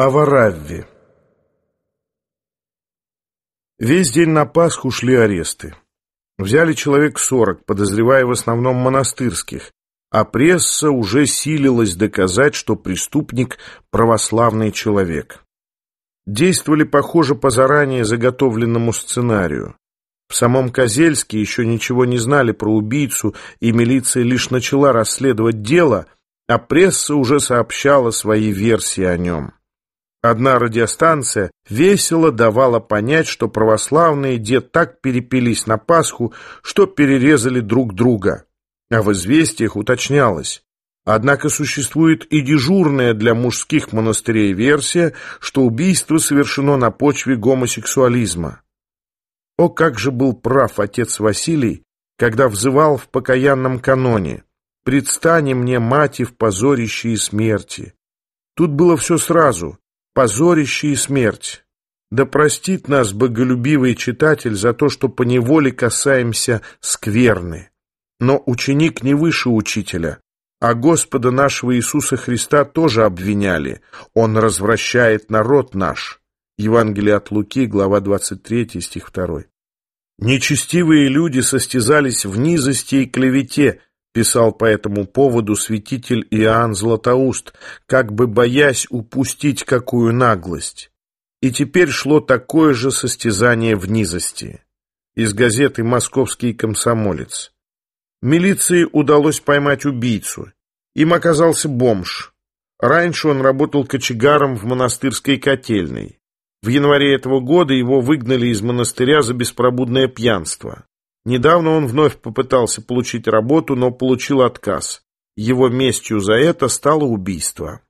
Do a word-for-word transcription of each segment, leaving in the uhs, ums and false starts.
О Варавве. Весь день на Пасху шли аресты. Взяли человек сорок, подозревая в основном монастырских, а пресса уже силилась доказать, что преступник – православный человек. Действовали, похоже, по заранее заготовленному сценарию. В самом Козельске еще ничего не знали про убийцу, и милиция лишь начала расследовать дело, а пресса уже сообщала свои версии о нем. Одна радиостанция весело давала понять, что православные де так перепились на Пасху, что перерезали друг друга. А в известиях уточнялось. Однако существует и дежурная для мужских монастырей версия, что убийство совершено на почве гомосексуализма. О, как же был прав отец Василий, когда взывал в покаянном каноне: «Предстани мне, мати, в позорище и смерти». Тут было все сразу: позорище и смерть. Да простит нас боголюбивый читатель за то, что поневоле касаемся скверны. Но ученик не выше учителя, а Господа нашего Иисуса Христа тоже обвиняли. Он развращает народ наш. Евангелие от Луки, глава двадцать третья, стих второй. «Нечестивые люди состязались в низости и клевете», писал по этому поводу святитель Иоанн Златоуст, как бы боясь упустить какую наглость. И теперь шло такое же состязание в низости. Из газеты «Московский комсомолец». Милиции удалось поймать убийцу. Им оказался бомж. Раньше он работал кочегаром в монастырской котельной. В январе этого года его выгнали из монастыря за беспробудное пьянство. Недавно он вновь попытался получить работу, но получил отказ. Его местью за это стало убийство.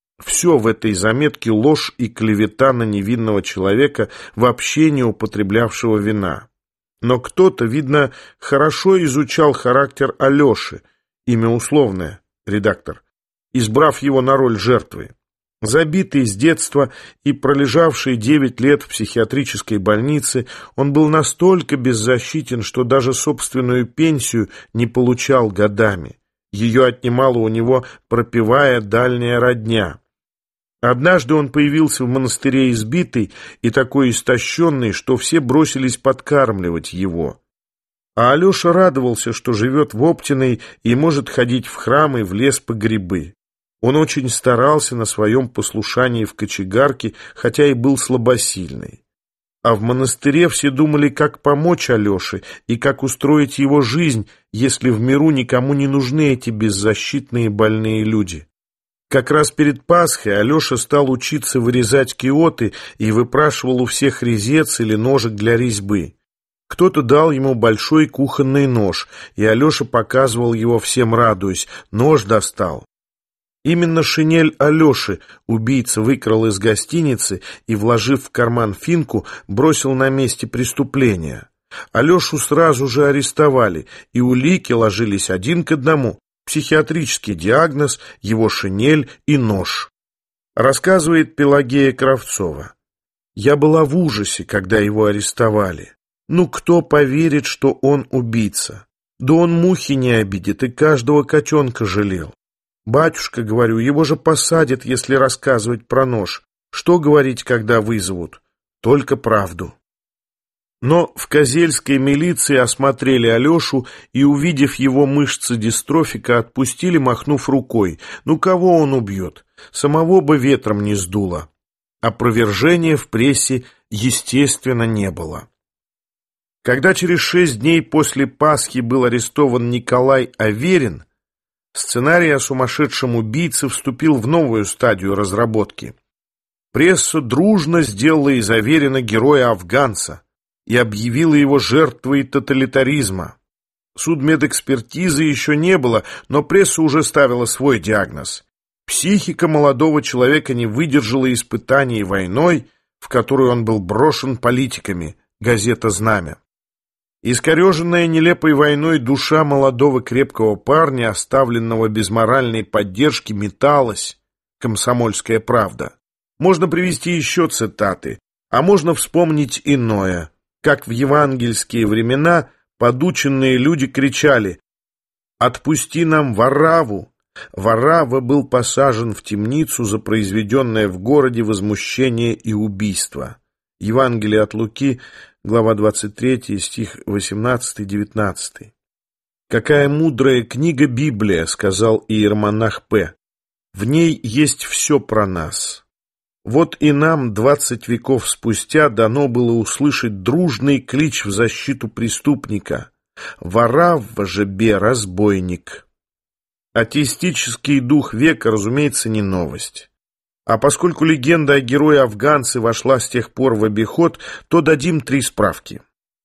Все в этой заметке ложь и клевета на невинного человека, вообще не употреблявшего вина. Но кто-то, видно, хорошо изучал характер Алеши, имя условное, редактор, избрав его на роль жертвы. Забитый с детства и пролежавший девять лет в психиатрической больнице, он был настолько беззащитен, что даже собственную пенсию не получал годами. Ее отнимала у него пропивая дальняя родня. Однажды он появился в монастыре избитый и такой истощенный, что все бросились подкармливать его. А Алеша радовался, что живет в Оптиной и может ходить в храм и в лес по грибы. Он очень старался на своем послушании в кочегарке, хотя и был слабосильный. А в монастыре все думали, как помочь Алёше и как устроить его жизнь, если в миру никому не нужны эти беззащитные больные люди. Как раз перед Пасхой Алеша стал учиться вырезать киоты и выпрашивал у всех резец или ножик для резьбы. Кто-то дал ему большой кухонный нож, и Алеша показывал его всем, радуясь: нож достал. Именно шинель Алеши убийца выкрал из гостиницы и, вложив в карман финку, бросил на месте преступления. Алешу сразу же арестовали, и улики ложились один к одному: психиатрический диагноз, его шинель и нож. Рассказывает Пелагея Кравцова: «Я была в ужасе, когда его арестовали. Ну, кто поверит, что он убийца? Да он мухи не обидит и каждого котенка жалел. Батюшка, говорю, его же посадят, если рассказывать про нож. Что говорить, когда вызовут? Только правду». Но в Козельской милиции осмотрели Алешу и, увидев его мышцы дистрофика, отпустили, махнув рукой. Ну, кого он убьет? Самого бы ветром не сдуло. Опровержения в прессе, естественно, не было. Когда через шесть дней после Пасхи был арестован Николай Аверин, сценарий о сумасшедшем убийце вступил в новую стадию разработки. Пресса дружно сделала из Аверина героя-афганца и объявила его жертвой тоталитаризма. Судмедэкспертизы еще не было, но пресса уже ставила свой диагноз. Психика молодого человека не выдержала испытаний войной, в которую он был брошен политиками, газета «Знамя». Искореженная нелепой войной душа молодого крепкого парня, оставленного без моральной поддержки, металась. «Комсомольская правда». Можно привести еще цитаты, а можно вспомнить иное, как в евангельские времена подученные люди кричали: «Отпусти нам Варавву, Варава был посажен в темницу за произведенное в городе возмущение и убийство. Евангелие от Луки, глава двадцать третья, стих восемнадцатый-девятнадцатый. «Какая мудрая книга Библия», — сказал иеромонах П. «В ней есть все про нас». Вот и нам двадцать веков спустя дано было услышать дружный клич в защиту преступника: «Варава же бе, разбойник». Атеистический дух века, разумеется, не новость. А поскольку легенда о герое-афганце вошла с тех пор в обиход, то дадим три справки.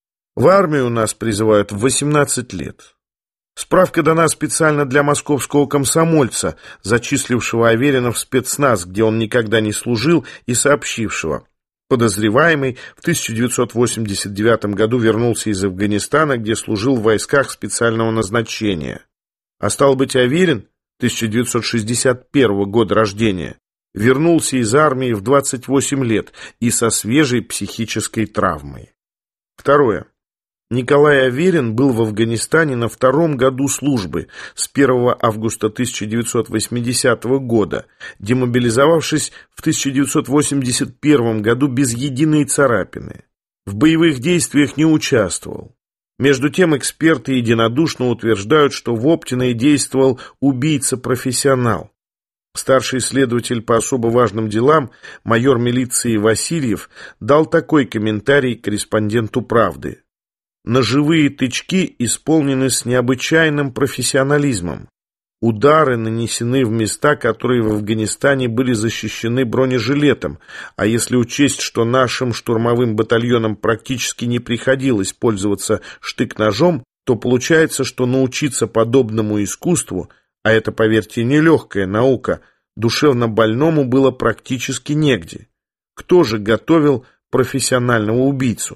В армию нас призывают в восемнадцать лет. Справка дана специально для московского комсомольца, зачислившего Аверина в спецназ, где он никогда не служил, и сообщившего: подозреваемый в тысяча девятьсот восемьдесят девятом году вернулся из Афганистана, где служил в войсках специального назначения. А стал быть, Аверин, тысяча девятьсот шестьдесят первого года рождения, вернулся из армии в двадцать восемь лет и со свежей психической травмой. Второе. Николай Аверин был в Афганистане на втором году службы, с первого августа тысяча девятьсот восьмидесятого года, демобилизовавшись в тысяча девятьсот восемьдесят первом году без единой царапины. В боевых действиях не участвовал. Между тем эксперты единодушно утверждают, что в Оптиной действовал убийца-профессионал. Старший следователь по особо важным делам, майор милиции Васильев, дал такой комментарий корреспонденту «Правды». Ножевые тычки исполнены с необычайным профессионализмом. Удары нанесены в места, которые в Афганистане были защищены бронежилетом, а если учесть, что нашим штурмовым батальонам практически не приходилось пользоваться штык-ножом, то получается, что научиться подобному искусству, а это, поверьте, нелегкая наука, душевно больному было практически негде. Кто же готовил профессионального убийцу?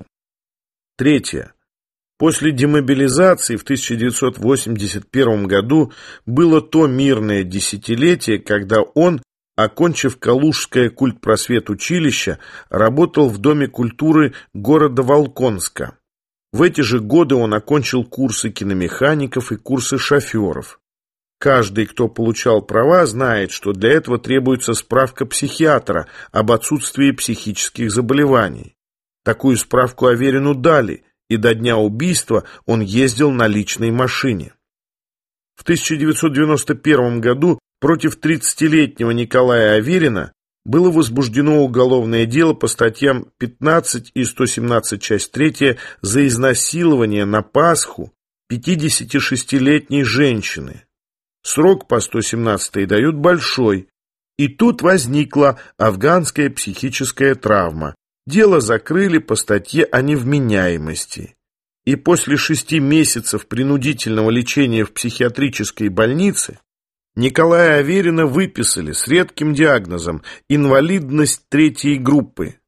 Третье. После демобилизации в тысяча девятьсот восемьдесят первом году было то мирное десятилетие, когда он, окончив Калужское культпросвет-училище, работал в Доме культуры города Волконска. В эти же годы он окончил курсы киномехаников и курсы шоферов. Каждый, кто получал права, знает, что для этого требуется справка психиатра об отсутствии психических заболеваний. Такую справку Аверину дали, и до дня убийства он ездил на личной машине. В тысяча девятьсот девяносто первом году против тридцатилетнего Николая Аверина было возбуждено уголовное дело по статьям пятнадцать и сто семнадцать часть третья за изнасилование на Пасху пятидесятишестилетней женщины. Срок по сто семнадцатой дают большой. И тут возникла афганская психическая травма. Дело закрыли по статье о невменяемости. И после шести месяцев принудительного лечения в психиатрической больнице Николая Аверина выписали с редким диагнозом инвалидность третьей группы.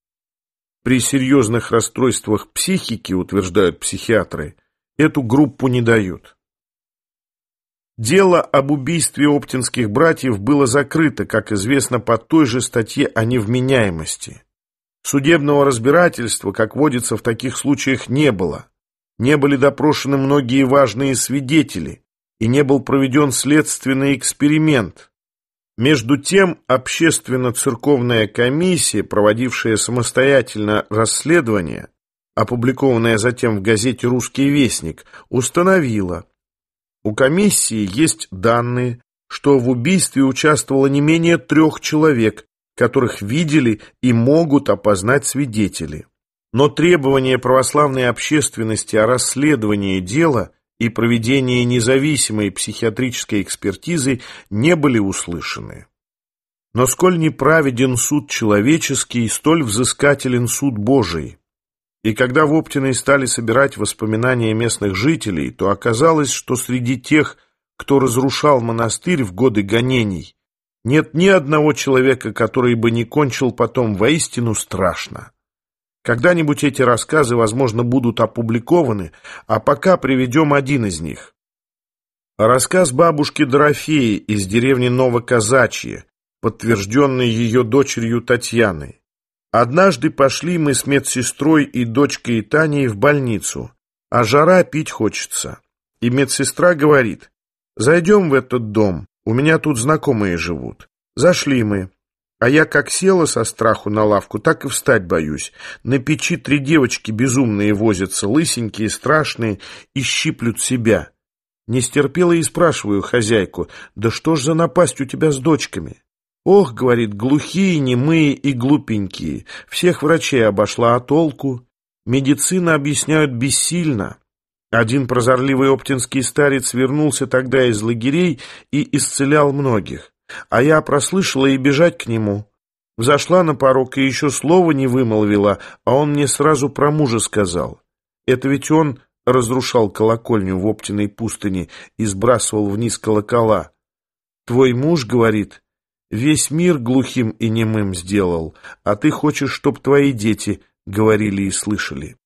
При серьезных расстройствах психики, утверждают психиатры, эту группу не дают. Дело об убийстве оптинских братьев было закрыто, как известно, по той же статье о невменяемости. Судебного разбирательства, как водится в таких случаях, не было. Не были допрошены многие важные свидетели, и не был проведен следственный эксперимент. Между тем, общественно-церковная комиссия, проводившая самостоятельно расследование, опубликованное затем в газете «Русский вестник», установила: у комиссии есть данные, что в убийстве участвовало не менее трех человек, которых видели и могут опознать свидетели. Но требования православной общественности о расследовании дела и проведении независимой психиатрической экспертизы не были услышаны. Но сколь неправеден суд человеческий, столь взыскателен суд Божий. И когда в Оптиной стали собирать воспоминания местных жителей, то оказалось, что среди тех, кто разрушал монастырь в годы гонений, нет ни одного человека, который бы не кончил потом воистину страшно. Когда-нибудь эти рассказы, возможно, будут опубликованы, а пока приведем один из них. Рассказ бабушки Дорофеи из деревни Новоказачье, подтвержденный ее дочерью Татьяной. Однажды пошли мы с медсестрой и дочкой Таней в больницу, а жара, пить хочется. И медсестра говорит: зайдем в этот дом, У меня тут знакомые живут. Зашли мы. А я как села со страху на лавку, так и встать боюсь. На печи три девочки безумные возятся, лысенькие, страшные, и щиплют себя. Не стерпела и спрашиваю хозяйку: да что ж за напасть у тебя с дочками? Ох, говорит, глухие, немые и глупенькие. Всех врачей обошла, а толку? Медицина, объясняют, бессильна. Один прозорливый оптинский старец вернулся тогда из лагерей и исцелял многих. А я прослышала и бежать к нему. Взошла на порог и еще слова не вымолвила, а он мне сразу про мужа сказал. Это ведь он разрушал колокольню в Оптиной пустыне и сбрасывал вниз колокола. Твой муж, говорит, весь мир глухим и немым сделал, а ты хочешь, чтоб твои дети говорили и слышали.